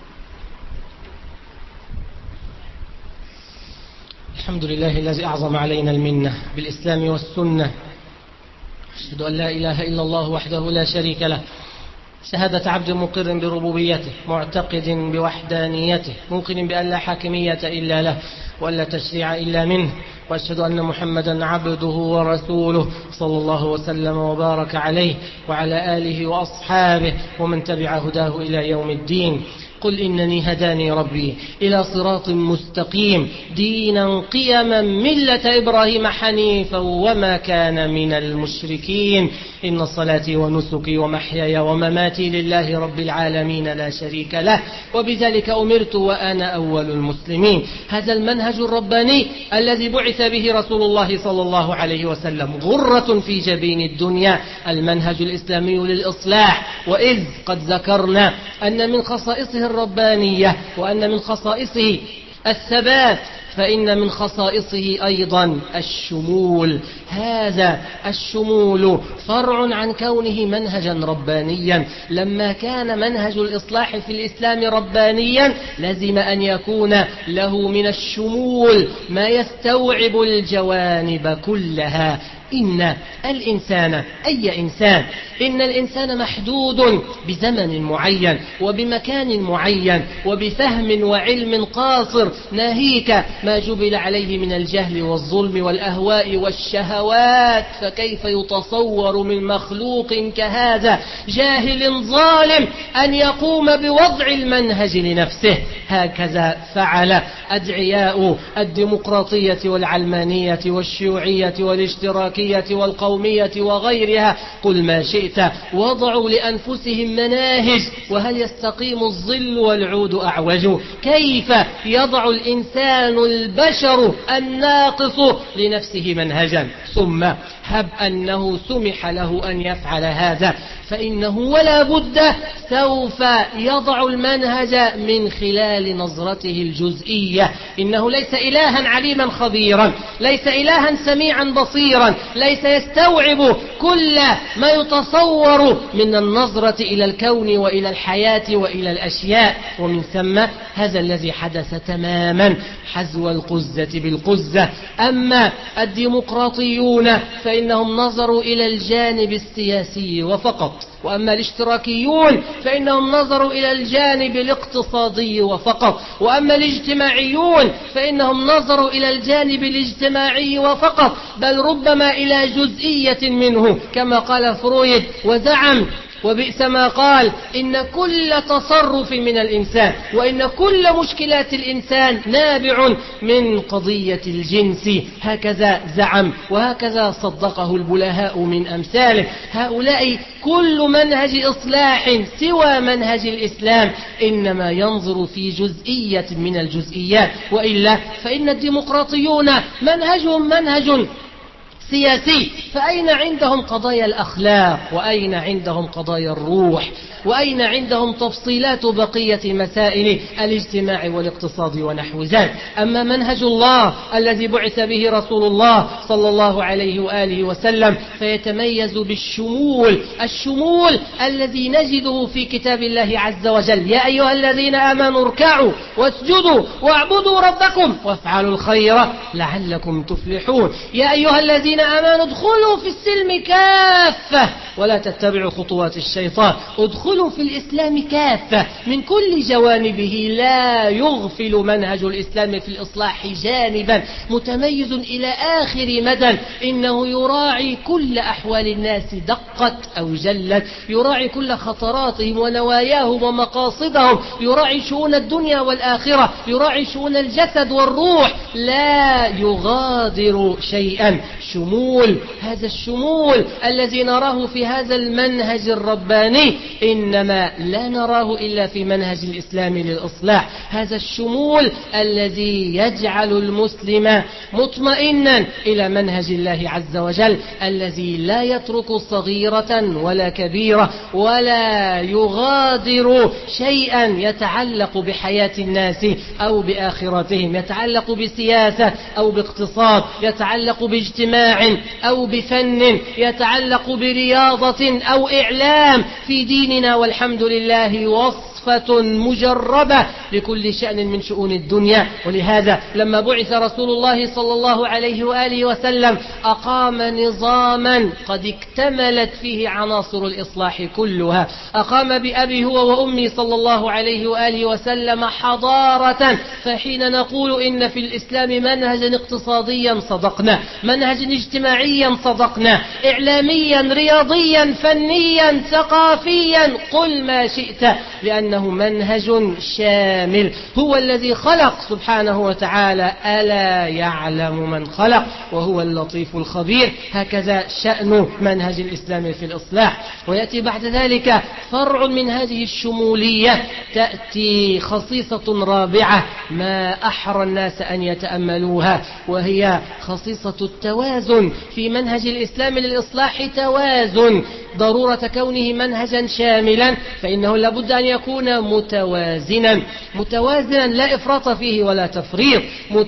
C: الحمد لله الذي أعظم علينا المنة بالإسلام والسنة، أشهد أن لا إله إلا الله وحده لا شريك له، شهادة عبد مقر بربوبيته معتقد بوحدانيته موقن بأن لا حاكمية إلا له وأن لا تشريع إلا منه، وأشهد أن محمدا عبده ورسوله صلى الله وسلم وبارك عليه وعلى آله وأصحابه ومن تبع هداه إلى يوم الدين. قل إنني هداني ربي إلى صراط مستقيم دينا قيما ملة إبراهيم حنيفا وما كان من المشركين، إن صلاتي ونسكي ومحياي ومماتي لله رب العالمين لا شريك له، وبذلك أمرت وأنا أول المسلمين. هذا المنهج الرباني الذي بعث به رسول الله صلى الله عليه وسلم غرة في جبين الدنيا، المنهج الإسلامي للإصلاح. وإذ قد ذكرنا أن من خصائصه الربانية وأن من خصائصه الثبات، فإن من خصائصه أيضا الشمول. هذا الشمول فرع عن كونه منهجا ربانيا. لما كان منهج الإصلاح في الإسلام ربانيا لازم أن يكون له من الشمول ما يستوعب الجوانب كلها. إن الإنسان أي إنسان، إن الإنسان محدود بزمن معين وبمكان معين وبفهم وعلم قاصر، ناهيك ما جبل عليه من الجهل والظلم والأهواء والشهوات. فكيف يتصور من مخلوق كهذا جاهل ظالم أن يقوم بوضع المنهج لنفسه؟ هكذا فعل أدعياء الديمقراطية والعلمانية والشيوعية والاشتراكية الاشتراكية والقومية وغيرها، قل ما شئت، وضعوا لأنفسهم مناهج، وهل يستقيم الظل والعود أعوج؟ كيف يضع الإنسان البشر الناقص لنفسه منهجا، ثم هب أنه سمح له أن يفعل هذا، فإنه ولا بد سوف يضع المنهج من خلال نظرته الجزئية. إنه ليس إلها عليما خبيرا، ليس إلها سميعا بصيرا، ليس يستوعب كل ما يتصور من النظرة إلى الكون وإلى الحياة وإلى الأشياء. ومن ثم هذا الذي حدث تماما، حزو القزة بالقزة. أما الديمقراطيون فإنهم نظروا إلى الجانب السياسي وفقط، وأما الاشتراكيون فإنهم نظروا إلى الجانب الاقتصادي وفقط، وأما الاجتماعيون فإنهم نظروا إلى الجانب الاجتماعي وفقط، بل ربما إلى جزئية منه، كما قال فرويد وزعم وبئس ما قال إن كل تصرف من الإنسان وإن كل مشكلات الإنسان نابع من قضية الجنس. هكذا زعم وهكذا صدقه البلهاء من أمثاله. هؤلاء كل منهج إصلاح سوى منهج الإسلام إنما ينظر في جزئية من الجزئيات، وإلا فإن الديمقراطيون منهجهم منهج سياسي، فأين عندهم قضايا الأخلاق؟ وأين عندهم قضايا الروح؟ وأين عندهم تفصيلات بقية مسائل الاجتماع والاقتصاد ونحو ذلك؟ أما منهج الله الذي بعث به رسول الله صلى الله عليه وآله وسلم فيتميز بالشمول، الشمول الذي نجده في كتاب الله عز وجل: يا أيها الذين آمنوا اركعوا واسجدوا واعبدوا ربكم وافعلوا الخير لعلكم تفلحون. يا أيها الذين آمنوا ادخلوا في السلم كافة ولا تتبعوا خطوات الشيطان، ادخلوا في الإسلام كافة من كل جوانبه. لا يغفل منهج الإسلام في الإصلاح جانبا، متميز إلى آخر مدى. إنه يراعي كل أحوال الناس دقت أو جلت، يراعي كل خطراتهم ونواياهم ومقاصدهم، يراعي شؤون الدنيا والآخرة، يراعي شؤون الجسد والروح، لا يغادر شيئا. شمول، هذا الشمول الذي نراه في هذا المنهج الرباني إنما لا نراه إلا في منهج الإسلام للإصلاح. هذا الشمول الذي يجعل المسلم مطمئنا إلى منهج الله عز وجل، الذي لا يترك صغيرة ولا كبيرة ولا يغادر شيئا يتعلق بحياة الناس أو بآخرتهم، يتعلق بسياسة أو باقتصاد، يتعلق باجتماع أو بفن، يتعلق برياضة أو إعلام. في ديننا والحمد لله وصفة مجربة لكل شأن من شؤون الدنيا. ولهذا لما بعث رسول الله صلى الله عليه وآله وسلم أقام نظاما قد اكتملت فيه عناصر الإصلاح كلها. أقام بأبي هو وأمي صلى الله عليه وآله وسلم حضارة. فحين نقول إن في الإسلام منهجا اقتصاديا صدقنا، منهجا اجتماعيا صدقنا، إعلاميا رياضيا فنيا ثقافيا، قل ما شئت، لأنه منهج شامل. هو الذي خلق سبحانه وتعالى، ألا يعلم من خلق وهو اللطيف الخبير. هكذا شأن منهج الإسلام في الإصلاح. ويأتي بعد ذلك فرع من هذه الشمولية، تأتي خصيصة رابعة ما أحرى الناس أن يتأملوها، وهي خصيصة التوازن في منهج الإسلام للإصلاح. توازن، ضرورة كونه منهجا شاملا فإنه لابد أن يكون متوازنا، متوازنا لا إفراط فيه ولا تفريط،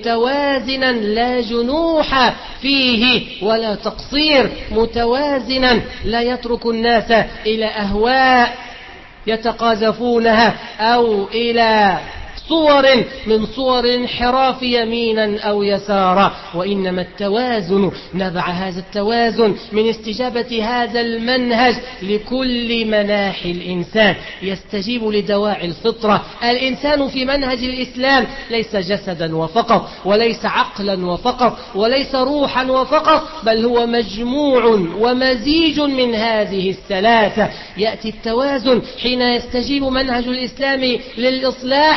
C: متوازنا لا جنوح فيه ولا تقصير، متوازنا لا يترك الناس إلى أهواء يتقاذفونها أو إلى صور من صور الانحراف يمينا أو يسارا، وإنما التوازن نبع هذا التوازن من استجابة هذا المنهج لكل مناحي الإنسان، يستجيب لدواعي الفطرة. الإنسان في منهج الإسلام ليس جسدا وفقط، وليس عقلا وفقط، وليس روحا وفقط، بل هو مجموع ومزيج من هذه الثلاثة. يأتي التوازن حين يستجيب منهج الإسلام للإصلاح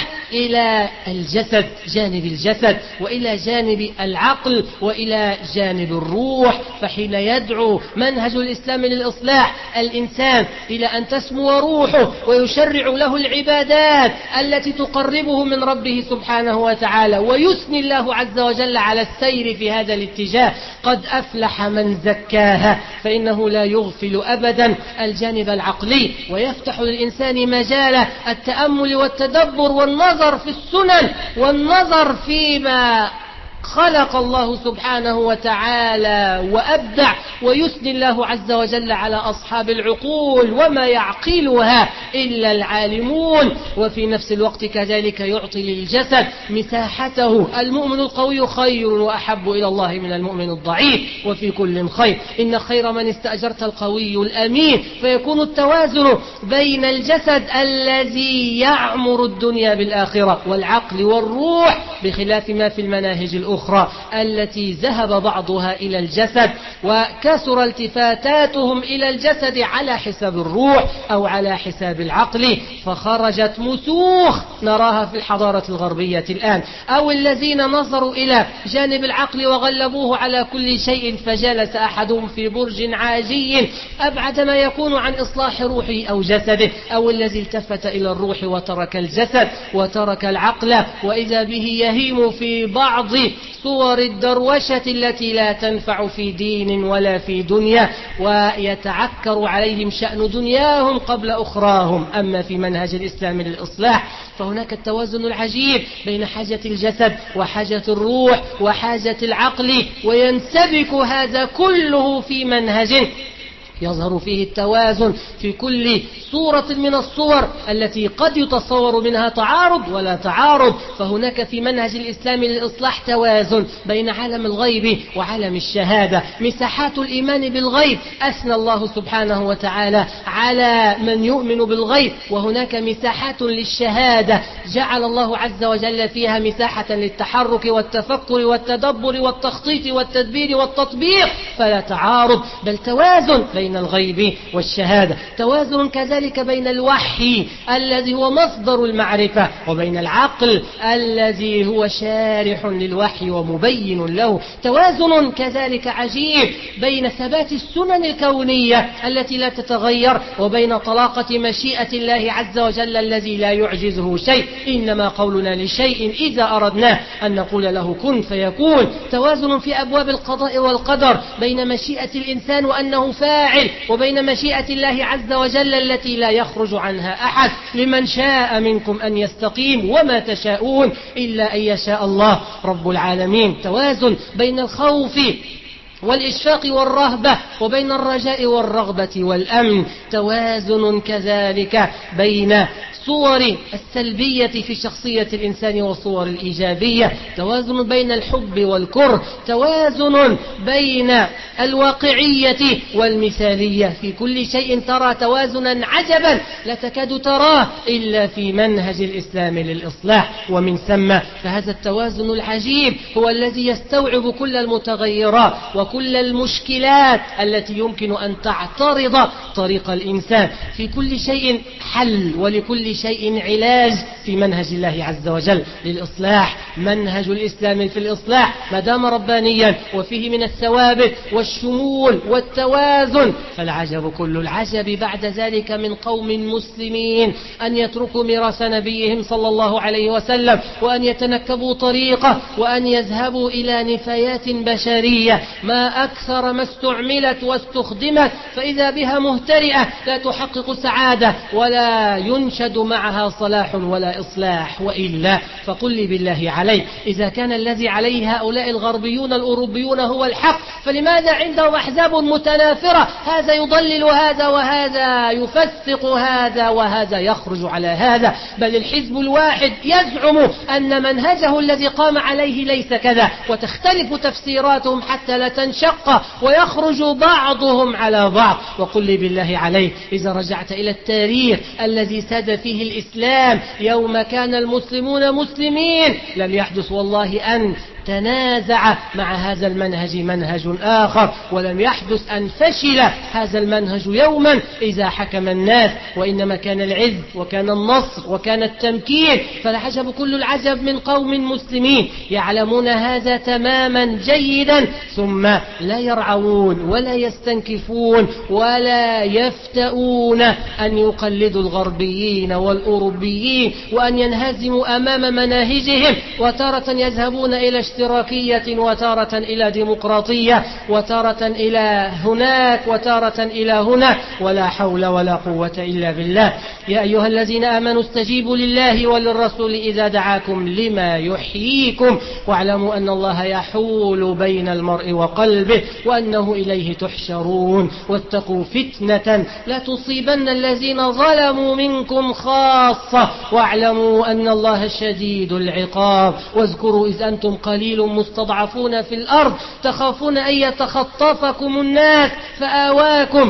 C: إلى الجسد، جانب الجسد، وإلى جانب العقل، وإلى جانب الروح. فحين يدعو منهج الإسلام للإصلاح الإنسان إلى أن تسمو روحه ويشرع له العبادات التي تقربه من ربه سبحانه وتعالى، ويثني الله عز وجل على السير في هذا الاتجاه. قد أفلح من زكاها، فإنه لا يغفل أبدا الجانب العقلي، ويفتح للإنسان مجال التأمل والتدبر والنظر في السنن والنظر فيما خلق الله سبحانه وتعالى وأبدع، ويثني الله عز وجل على أصحاب العقول وما يعقلها إلا العالمون. وفي نفس الوقت كذلك يعطي للجسد مساحته. المؤمن القوي خير وأحب إلى الله من المؤمن الضعيف، وفي كل خير. إن خير من استأجرت القوي الأمين. فيكون التوازن بين الجسد الذي يعمر الدنيا بالآخرة والعقل والروح، بخلاف ما في المناهج الأخرى التي ذهب بعضها إلى الجسد وكسر التفاتاتهم إلى الجسد على حساب الروح أو على حساب العقل، فخرجت مسوخ نراها في الحضارة الغربية الآن. أو الذين نظروا إلى جانب العقل وغلبوه على كل شيء، فجلس أحدهم في برج عاجي أبعد ما يكون عن إصلاح روحه أو جسده. أو الذي التفت إلى الروح وترك الجسد وترك العقل، وإذا به يهيم في بعض صور الدروشة التي لا تنفع في دين ولا في دنيا، ويتعكر عليهم شأن دنياهم قبل أخراهم. أما في منهج الإسلام للإصلاح فهناك التوازن العجيب بين حاجة الجسد وحاجة الروح وحاجة العقل، وينسبك هذا كله في منهج يظهر فيه التوازن في كل صورة من الصور التي قد يتصور منها تعارض ولا تعارض. فهناك في منهج الإسلام للإصلاح توازن بين عالم الغيب وعالم الشهادة. مساحات الإيمان بالغيب أثنى الله سبحانه وتعالى على من يؤمن بالغيب، وهناك مساحات للشهادة جعل الله عز وجل فيها مساحة للتحرك والتفكر والتدبر والتخطيط والتدبير والتطبيق. فلا تعارض بل توازن بين الغيب والشهادة. توازن كذلك بين الوحي الذي هو مصدر المعرفة وبين العقل الذي هو شارح للوحي ومبين له. توازن كذلك عجيب بين ثبات السنن الكونية التي لا تتغير وبين طلاقة مشيئة الله عز وجل الذي لا يعجزه شيء. إنما قولنا لشيء إذا أردناه أن نقول له كن فيكون. توازن في أبواب القضاء والقدر بين مشيئة الإنسان وأنه فاعل وبين مشيئة الله عز وجل التي لا يخرج عنها أحد. لمن شاء منكم أن يستقيم وما تشاءون إلا أن يشاء الله رب العالمين. توازن بين الخوف والإشفاق والرهبة وبين الرجاء والرغبة والأمن. توازن كذلك بين صور السلبية في شخصية الإنسان وصور الإيجابية. توازن بين الحب والكره. توازن بين الواقعية والمثالية. في كل شيء ترى توازنا عجبا لا تكاد تراه إلا في منهج الإسلام للإصلاح. ومن ثم فهذا التوازن العجيب هو الذي يستوعب كل المتغيرات وكل المشكلات التي يمكن أن تعترض طريق الإنسان. في كل شيء حل ولكل شيء علاج في منهج الله عز وجل للإصلاح. منهج الإسلام في الإصلاح ما دام ربانيا وفيه من الثوابت والشمول والتوازن، فالعجب كل العجب بعد ذلك من قوم مسلمين أن يتركوا ميراث نبيهم صلى الله عليه وسلم وأن يتنكبوا طريقه وأن يذهبوا إلى نفايات بشرية ما أكثر ما استعملت واستخدمت، فإذا بها مهترئة لا تحقق سعادة ولا ينشد معها صلاح ولا إصلاح. وإلا فقل لي بالله عليك إذا كان الذي عليه هؤلاء الغربيون الأوروبيون هو الحق، فلماذا عندهم أحزاب متنافرة؟ هذا يضلل هذا وهذا يفسق هذا وهذا يخرج على هذا. بل الحزب الواحد يزعم أن منهجه الذي قام عليه ليس كذا، وتختلف تفسيراتهم حتى لا تنشق ويخرج بعضهم على بعض. وقل لي بالله عليك إذا رجعت إلى التاريخ الذي ساد فيه الإسلام يوم كان المسلمون مسلمين، لم يحدث والله أن تنازع مع هذا المنهج منهج آخر، ولم يحدث أن فشل هذا المنهج يوما إذا حكم الناس، وإنما كان العز وكان النصر وكان التمكين. فالعجب كل العجب من قوم مسلمين يعلمون هذا تماما جيدا، ثم لا يرعون ولا يستنكفون ولا يفتؤون أن يقلدوا الغربيين والأوروبيين وأن ينهزموا أمام مناهجهم، وتارة يذهبون إلى اشتراكية وتارة إلى ديمقراطية وتارة إلى هناك وتارة إلى هنا، ولا حول ولا قوة إلا بالله. يا أيها الذين آمنوا استجيبوا لله وللرسول إذا دعاكم لما يحييكم، واعلموا أن الله يحول بين المرء وقلبه وأنه إليه تحشرون. واتقوا فتنة لا تصيبن الذين ظلموا منكم خاصة، واعلموا أن الله شديد العقاب. واذكروا إذ أنتم قليل مستضعفون في الأرض تخافون أن يتخطفكم الناس فآواكم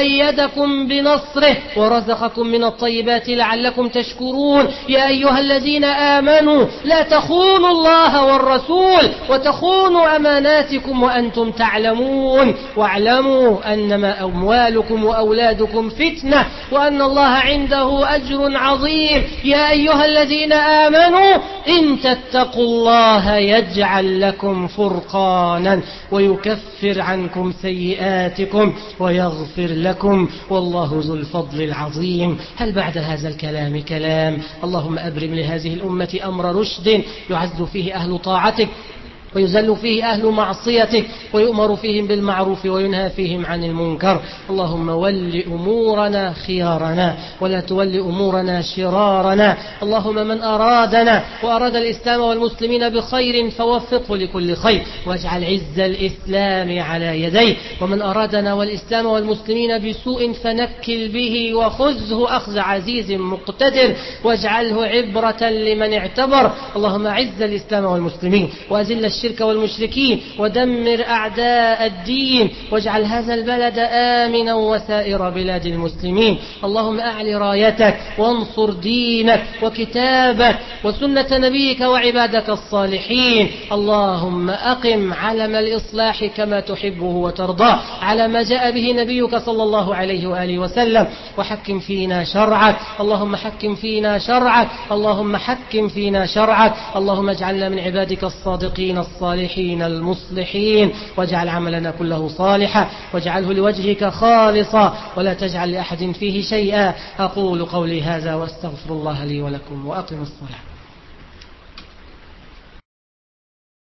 C: وأيدكم بنصره ورزقكم من الطيبات لعلكم تشكرون. يا أيها الذين آمنوا لا تخونوا الله والرسول وتخونوا أماناتكم وأنتم تعلمون، واعلموا أنما أموالكم وأولادكم فتنة وأن الله عنده أجر عظيم. يا أيها الذين آمنوا إن تتقوا الله يجعل لكم فرقانا ويكفر عنكم سيئاتكم ويغفر لكم والله ذو الفضل العظيم. هل بعد هذا الكلام كلام؟ اللهم أبرم لهذه الأمة أمر رشد يعز فيه أهل طاعتك ويذل فيه أهل معصيتك ويؤمر فيهم بالمعروف وينهى فيهم عن المنكر. اللهم ول أمورنا خيارنا ولا تول أمورنا شرارنا. اللهم من أرادنا وأراد الإسلام والمسلمين بخير فوفقه لكل خير واجعل عز الإسلام على يديه، ومن أرادنا والإسلام والمسلمين بسوء فنكل به وخذه أخذ عزيز مقتدر واجعله عبرة لمن اعتبر. اللهم عز الإسلام والمسلمين وأذل الشرك والمشركين ودمر أعداء الدين واجعل هذا البلد آمنا وسائر بلاد المسلمين. اللهم أعل رايتك وانصر دينك وكتابك وسنة نبيك وعبادك الصالحين. اللهم أقم علم الإصلاح كما تحبه وترضاه على ما جاء به نبيك صلى الله عليه وآله وسلم، وحكم فينا شرعك. اللهم حكم فينا شرعك، اللهم حكم فينا شرعك. اللهم اجعلنا من عبادك الصادقين الصالحين المصلحين، واجعل عملنا كله صالحا واجعله لوجهك خالصا ولا تجعل لأحد فيه شيئا. أقول قولي هذا واستغفر الله لي ولكم وأقم الصلاة.